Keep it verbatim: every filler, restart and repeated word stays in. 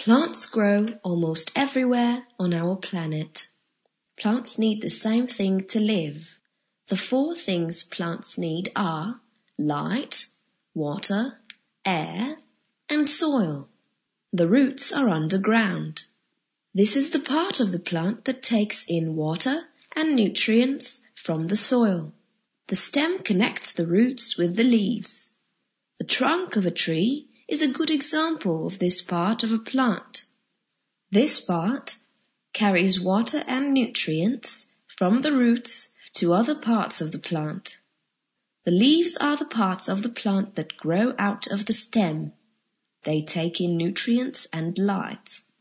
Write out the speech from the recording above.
Plants grow almost everywhere on our planet. Plants need the same thing to live. The four things plants need are light, water, air, and soil. The roots are underground. This is the part of the plant that takes in water and nutrients from the soil. The stem connects the roots with the leaves. The trunk of a tree is a good example of this part of a plant. This part carries water and nutrients from the roots to other parts of the plant. The leaves are the parts of the plant that grow out of the stem. They take in nutrients and light.